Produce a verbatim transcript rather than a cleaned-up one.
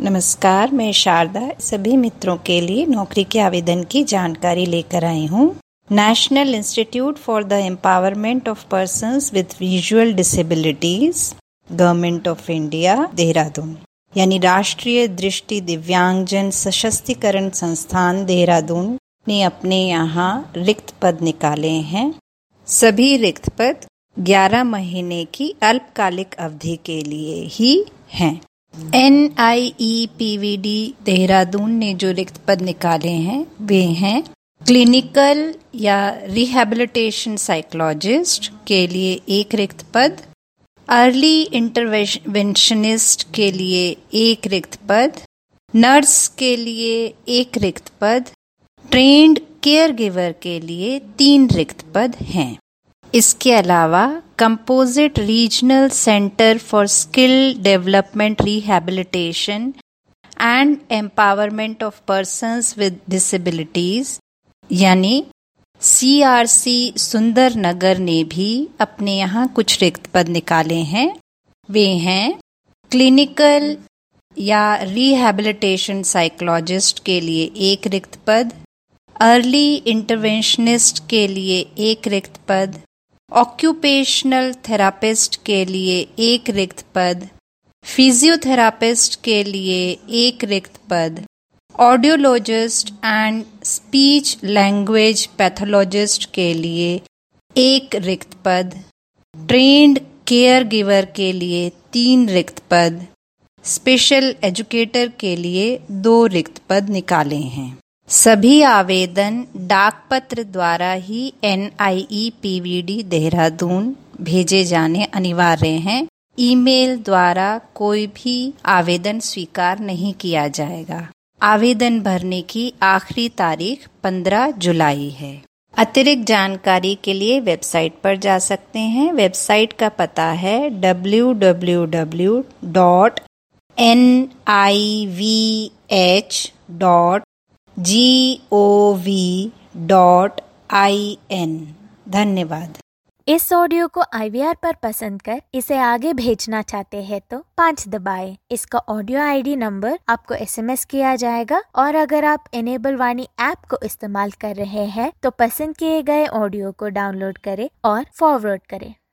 नमस्कार, मैं शारदा सभी मित्रों के लिए नौकरी के आवेदन की जानकारी लेकर आई हूँ। National institute for the empowerment of persons with visual disabilities, government of India, Dehradun, यानी राष्ट्रीय दृष्टि दिव्यांगजन सशक्तिकरण संस्थान देहरादून ने अपने यहाँ रिक्त पद निकाले हैं। सभी रिक्त पद ग्यारह महीने की अल्पकालिक अवधि के लिए ही हैं। N I E P V D Dehradun ने जो रिक्त पद निकाले हैं वे हैं क्लिनिकल या रिहैबिलिटेशन साइकोलॉजिस्ट के लिए एक रिक्त पद, अर्ली इंटरवेंशनिस्ट के लिए एक रिक्त पद, नर्स के लिए एक रिक्त पद, ट्रेन्ड केयर गिवर के लिए तीन रिक्त पद हैं। इसके अलावा composite regional centre for skill development rehabilitation and empowerment of persons with disabilities यानी सी आर सी सुंदर नगर ने भी अपने यहाँ कुछ रिक्त पद निकाले हैं। वे हैं क्लिनिकल या रिहैबिलिटेशन साइकोलॉजिस्ट के लिए एक रिक्त पद, अर्ली इंटरवेंशनिस्ट के लिए एक रिक्त पद, ऑक्यूपेशनल थेरापिस्ट के लिए एक रिक्त पद, फिजियोथेरापिस्ट के लिए एक रिक्त पद, audiologist and speech language pathologist के लिए एक रिक्त पद, ट्रेन्ड केयर गिवर के लिए तीन रिक्त पद, स्पेशल एजुकेटर के लिए दो रिक्त पद निकाले हैं। सभी आवेदन डाक पत्र द्वारा ही N I E P V D Dehradun भेजे जाने अनिवार्य हैं। ईमेल द्वारा कोई भी आवेदन स्वीकार नहीं किया जाएगा। आवेदन भरने की आखिरी तारीख पंद्रह जुलाई है। अतिरिक्त जानकारी के लिए वेबसाइट पर जा सकते हैं। वेबसाइट का पता है W W W dot N I V H dot G O V dot I N. धन्यवाद। इस ऑडियो को आई वी आर पर पसंद कर इसे आगे भेजना चाहते हैं तो पाँच दबाएं। इसका ऑडियो आई डी नंबर आपको एस एम एस किया जाएगा और अगर आप इनेबल वाणी ऐप को इस्तेमाल कर रहे हैं तो पसंद किए गए ऑडियो को डाउनलोड करें और फॉरवर्ड करें।